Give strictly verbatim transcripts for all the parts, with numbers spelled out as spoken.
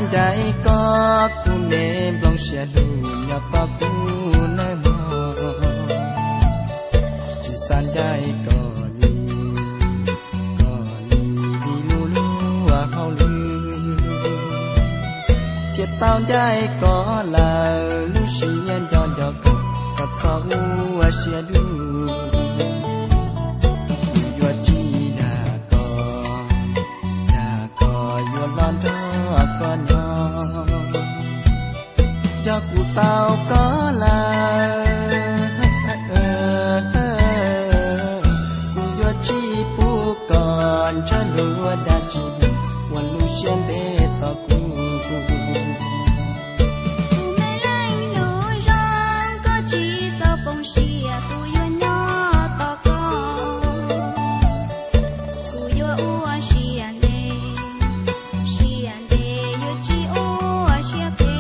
dạy có cu nè bông xe đủ nhà ta cu nơi mò chỉ san dạy có li có li đi lu lu à hao lu thiệt tao dạy có là lu xiên cho cho có có sao à xe đủ cho cụ tao có là cụ yo chi pu còn cho lúa đã chỉ quan lu xuyên để tao cụ mẹ lạnh lúa rong có chỉ cho bông xìa cụ yo nhỏ tao có cụ yo ua xìa nè xìa nè yo chi ua xìa kê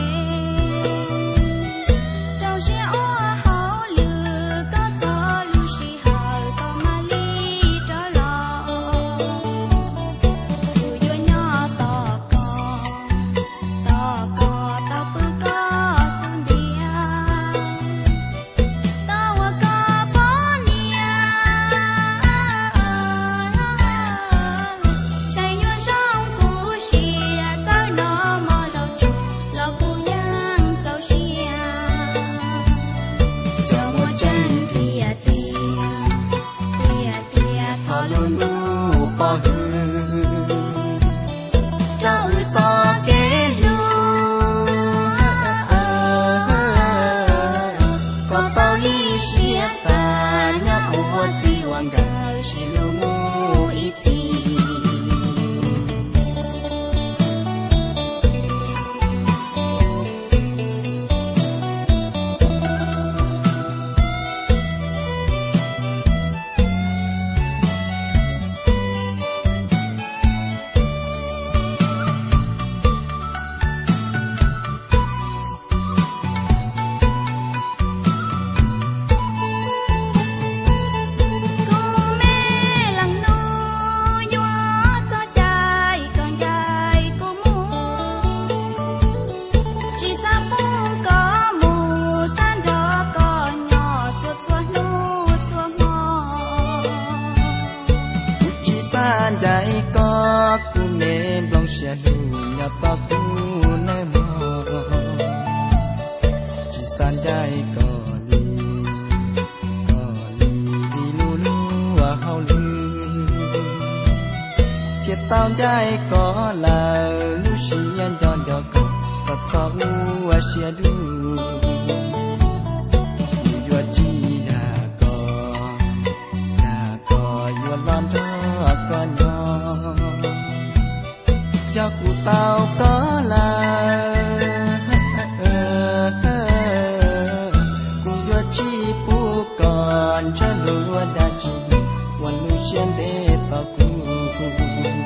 dạy có cu nè bông xe đủ nhà ta cu nơi mò chỉ san dạy có li có li đi lu lu à hao lu thiệt tao dạy có là lu xiên cho cho có có sao à xe đủ yo chi đã có đã có yo lan cho có nhỏ cho cụ tao có là cụ yo chi pu còn cho lúa đã chỉ quan lu xuyên để tao cụ